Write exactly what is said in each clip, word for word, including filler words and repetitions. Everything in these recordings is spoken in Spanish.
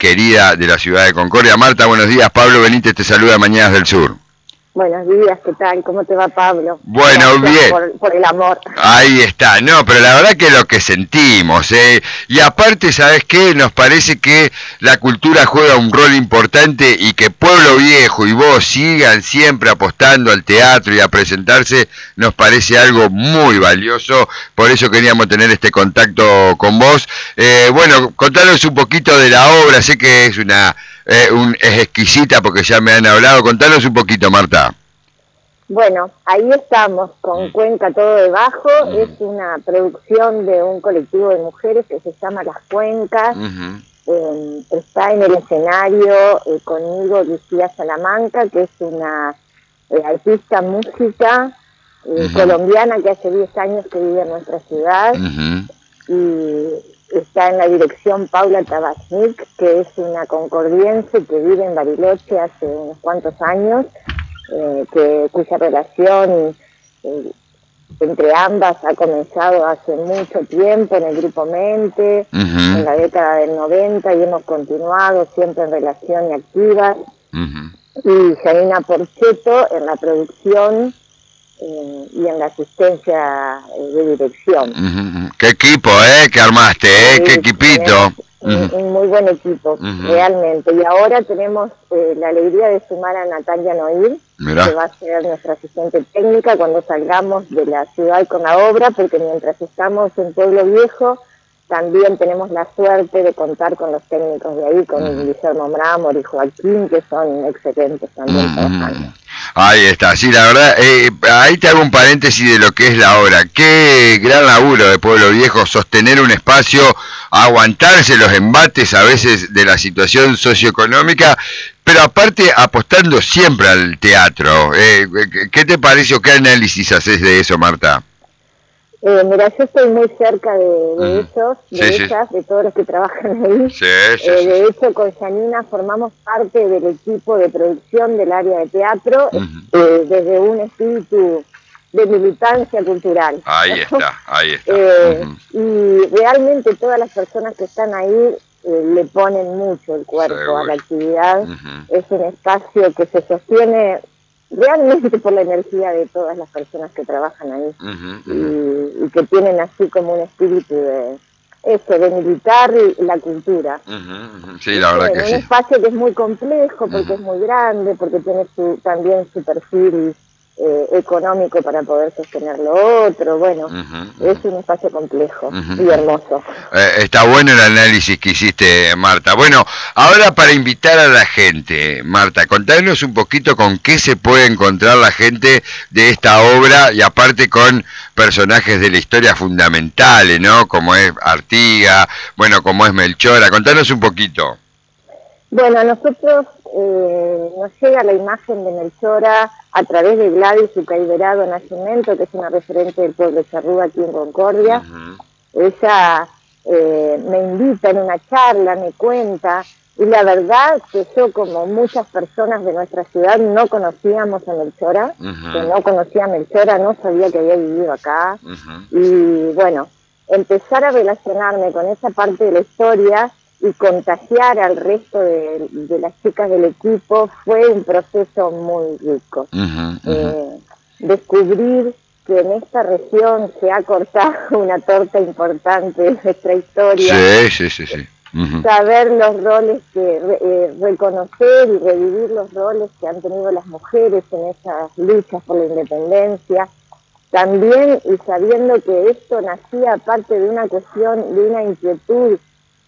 querida de la ciudad de Concordia. Marta, buenos días. Pablo Benítez te saluda, Mañanas del Sur. Buenos días, ¿qué tal? ¿Cómo te va, Pablo? Bueno, Gracias bien. Por, por el amor. Ahí está, no, pero la verdad que lo que sentimos, ¿eh? Y aparte, ¿sabes qué? Nos parece que la cultura juega un rol importante y que Pueblo Viejo y vos sigan siempre apostando al teatro y a presentarse, nos parece algo muy valioso, por eso queríamos tener este contacto con vos. Eh, bueno, contanos un poquito de la obra, sé que es una eh, un, es exquisita porque ya me han hablado, contanos un poquito, Marta. Bueno, ahí estamos, con Cuenca todo debajo, uh-huh. Es una producción de un colectivo de mujeres que se llama Las Cuencas, uh-huh. eh, está en el escenario eh, conmigo Lucía Salamanca, que es una eh, artista música eh, uh-huh. colombiana que hace diez años que vive en nuestra ciudad, uh-huh. y está en la dirección Paula Tabachnik, que es una concordiense que vive en Bariloche hace unos cuantos años, Eh, que cuya relación eh, entre ambas ha comenzado hace mucho tiempo en el grupo Mente, uh-huh. en la década del noventa, y hemos continuado siempre en relación y activas. Uh-huh. Y Janina Porchetto en la producción eh, y en la asistencia eh, de dirección. Uh-huh. ¡Qué equipo, eh! Que armaste, eh! ¡Qué equipito! Un, un muy buen equipo, uh-huh. realmente. Y ahora tenemos eh, la alegría de sumar a Natalia Noir, Mirá. que va a ser nuestra asistente técnica cuando salgamos de la ciudad con la obra, porque mientras estamos en Pueblo Viejo, también tenemos la suerte de contar con los técnicos de ahí, con uh-huh. Guillermo Mramor y Joaquín, que son excelentes también uh-huh. trabajando. Ahí está, sí, la verdad, eh, ahí te hago un paréntesis de lo que es la obra. Qué gran laburo de Pueblo Viejo, sostener un espacio, aguantarse los embates a veces de la situación socioeconómica, pero aparte apostando siempre al teatro. Eh, ¿Qué te parece o qué análisis haces de eso, Marta? Eh, mira, yo estoy muy cerca de, de uh-huh. ellos, de sí, ellas, sí. de todos los que trabajan ahí. Sí, sí, eh, sí, de hecho, con Janina formamos parte del equipo de producción del área de teatro, uh-huh. eh, desde un espíritu de militancia cultural. Ahí está, ahí está. eh, uh-huh. Y realmente todas las personas que están ahí eh, le ponen mucho el cuerpo Seguro. a la actividad. Uh-huh. Es un espacio que se sostiene realmente por la energía de todas las personas que trabajan ahí, uh-huh, uh-huh. Y, y que tienen así como un espíritu de eso, de militar y la cultura. Uh-huh, uh-huh. Sí, la verdad en que un sí. espacio que es muy complejo porque uh-huh. es muy grande, porque tiene su, también su perfil eh, económico para poder sostener lo otro. Bueno, uh-huh, uh-huh. es un espacio complejo uh-huh. y hermoso. Eh, está bueno el análisis que hiciste, Marta. Bueno, ahora para invitar a la gente, Marta, contanos un poquito con qué se puede encontrar la gente de esta obra, y aparte con personajes de la historia fundamentales, ¿no? Como es Artiga, bueno, como es Melchora. Contanos un poquito. Bueno, a nosotros eh, nos llega la imagen de Melchora a través de Gladys Ucaiberado Nascimento, que es una referente del pueblo de Charrúa aquí en Concordia. Uh-huh. Ella eh, me invita en una charla, me cuenta, y la verdad que yo, como muchas personas de nuestra ciudad, no conocíamos a Melchora, uh-huh. que no conocía a Melchora, no sabía que había vivido acá, uh-huh. y bueno, empezar a relacionarme con esa parte de la historia y contagiar al resto de, de las chicas del equipo fue un proceso muy rico. Uh-huh, uh-huh. Eh, descubrir que en esta región se ha cortado una torta importante de nuestra historia. Sí, sí, sí, sí. Uh-huh. Saber los roles, que eh, reconocer y revivir los roles que han tenido las mujeres en esas luchas por la independencia. También, y sabiendo que esto nacía aparte de una cuestión, de una inquietud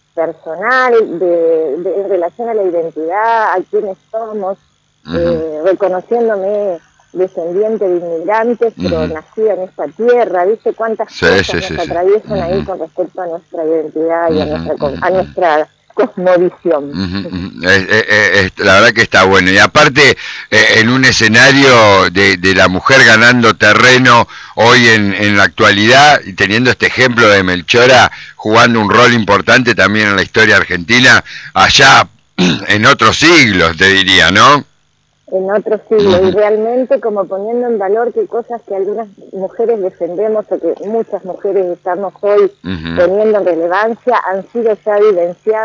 personal, de, de, en relación a la identidad, a quiénes somos, uh-huh. eh, reconociéndome descendiente de inmigrantes, pero uh-huh. nacida en esta tierra, ¿viste cuántas sí, cosas sí, nos sí, atraviesan sí. ahí uh-huh. con respecto a nuestra identidad y uh-huh. a nuestra, a nuestra cosmovisión? Uh-huh. Uh-huh. Es, es, es, la verdad que está bueno, y aparte eh, en un escenario de, de la mujer ganando terreno hoy en, en la actualidad, y teniendo este ejemplo de Melchora jugando un rol importante también en la historia argentina, allá en otros siglos, te diría, ¿no? En otros siglos, uh-huh. y realmente como poniendo en valor que cosas que algunas mujeres defendemos o que muchas mujeres estamos hoy uh-huh. poniendo en relevancia han sido ya evidenciadas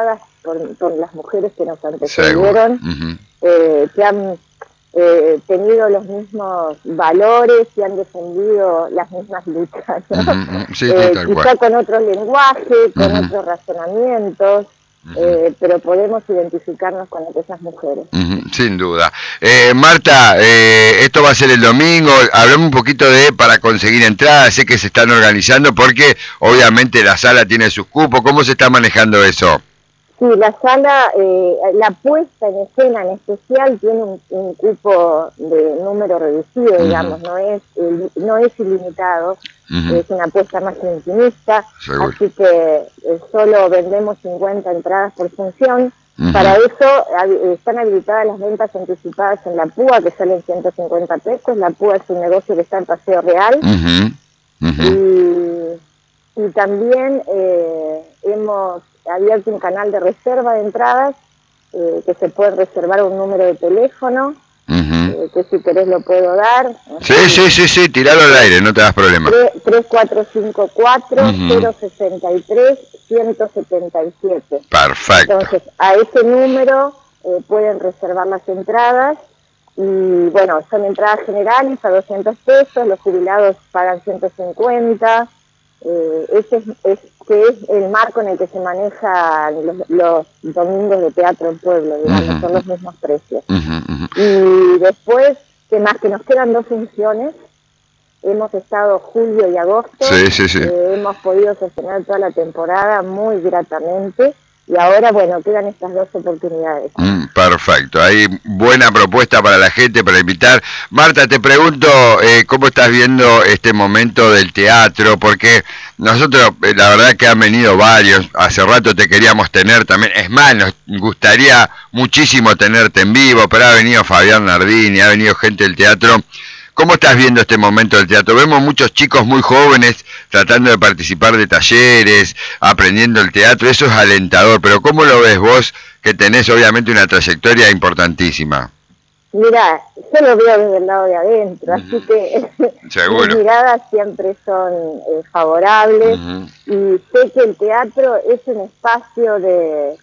por, por las mujeres que nos antecedieron, uh-huh. eh, que han eh, tenido los mismos valores y han defendido las mismas luchas, ¿no? Uh-huh. Sí, eh, sí, quizá con otro lenguaje, con uh-huh. otros razonamientos, uh-huh. eh, pero podemos identificarnos con esas mujeres. Uh-huh. Sin duda. Eh, Marta, eh, esto va a ser el domingo, hablamos un poquito de para conseguir entradas, sé que se están organizando porque obviamente la sala tiene sus cupos, ¿cómo se está manejando eso? Sí, la sala, eh, la puesta en escena en especial tiene un, un cupo de número reducido, uh-huh. digamos, no es no es ilimitado, uh-huh. es una apuesta más intimista, seguro. Así que eh, solo vendemos cincuenta entradas por función. Uh-huh. Para eso hab- están habilitadas las ventas anticipadas en la Púa, que salen ciento cincuenta pesos. La Púa es un negocio que está en Paseo Real. Uh-huh. Uh-huh. Y, y también eh, hemos abierto un canal de reserva de entradas, eh, que se puede reservar un número de teléfono, uh-huh. eh, que si querés lo puedo dar. Sí, sí, sí, sí, sí, tiralo al aire, no te das problema. tres cuatro cinco cuatro, cero seis tres, uno siete siete. Perfecto. Entonces, a ese número eh, pueden reservar las entradas, y bueno, son entradas generales a doscientos pesos, los jubilados pagan ciento cincuenta. Eh, ese es, es, que es el marco en el que se manejan los, los domingos de teatro en pueblo, digamos, uh-huh. son los mismos precios. Uh-huh, uh-huh. Y después, que más que nos quedan dos funciones, hemos estado julio y agosto, sí, sí, sí. Eh, hemos podido sostener toda la temporada muy gratamente, y ahora, bueno, quedan estas dos oportunidades. Mm, perfecto, hay buena propuesta para la gente, para invitar. Marta, te pregunto, eh, ¿cómo estás viendo este momento del teatro? Porque nosotros, eh, la verdad que han venido varios, hace rato te queríamos tener también, es más, nos gustaría muchísimo tenerte en vivo, pero ha venido Fabián Nardini, ha venido gente del teatro. ¿Cómo estás viendo este momento del teatro? Vemos muchos chicos muy jóvenes tratando de participar de talleres, aprendiendo el teatro, eso es alentador, pero ¿cómo lo ves vos, que tenés obviamente una trayectoria importantísima? Mira, yo lo veo desde el lado de adentro, uh-huh. así que Seguro. Mis miradas siempre son eh, favorables, uh-huh. y sé que el teatro es un espacio de,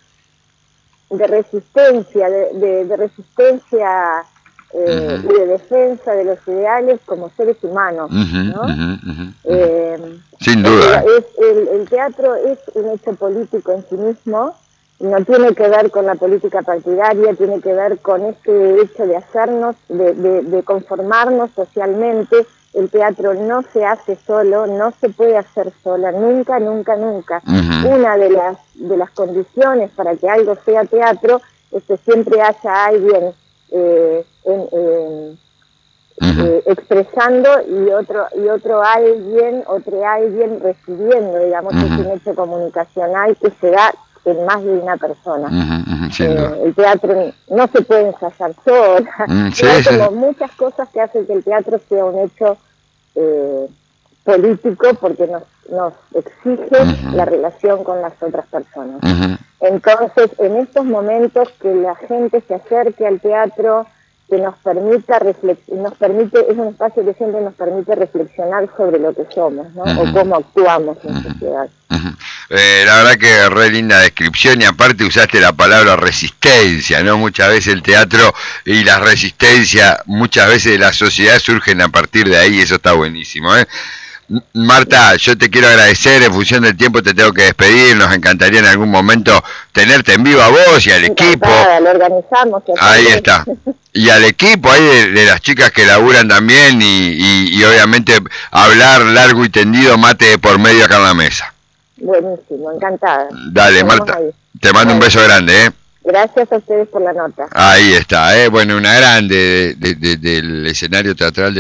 de resistencia, de, de, de resistencia... Eh, uh-huh. y de defensa de los ideales como seres humanos, uh-huh, ¿no? Uh-huh, uh-huh. Eh, Sin duda. Es, el, el teatro es un hecho político en sí mismo, no tiene que ver con la política partidaria, tiene que ver con este hecho de hacernos, de, de, de conformarnos socialmente. El teatro no se hace solo, no se puede hacer sola, nunca, nunca, nunca. Uh-huh. Una de las, de las condiciones para que algo sea teatro es que siempre haya alguien Eh, en, eh, uh-huh. eh, expresando y otro y otro alguien, otro alguien recibiendo, digamos, uh-huh. es un hecho comunicacional que se da en más de una persona. Uh-huh, uh-huh, eh, el teatro no se puede ensayar sola, uh-huh. sí, hay como sí. muchas cosas que hacen que el teatro sea un hecho eh, político, porque nos, nos exige uh-huh. la relación con las otras personas. Uh-huh. Entonces, en estos momentos que la gente se acerque al teatro, que nos permita reflex- nos permite, es un espacio que siempre nos permite reflexionar sobre lo que somos, ¿no? Uh-huh. O cómo actuamos en uh-huh. sociedad. Uh-huh. Eh, la verdad que re linda descripción, y aparte usaste la palabra resistencia, ¿no? Muchas veces el teatro y la resistencia, muchas veces de la sociedad surgen a partir de ahí, y eso está buenísimo, ¿eh? Marta, yo te quiero agradecer, en función del tiempo te tengo que despedir, nos encantaría en algún momento tenerte en vivo a vos y al Encantada, equipo. Lo organizamos. Ahí está. Y al equipo ahí de, de las chicas que laburan también, y, y, y obviamente hablar largo y tendido, mate de por medio acá en la mesa. Buenísimo, encantada. Dale, Marta, ahí. Te mando bueno. un beso grande, ¿eh? Gracias a ustedes por la nota. Ahí está, ¿eh? Bueno, una grande de, de, de, del escenario teatral de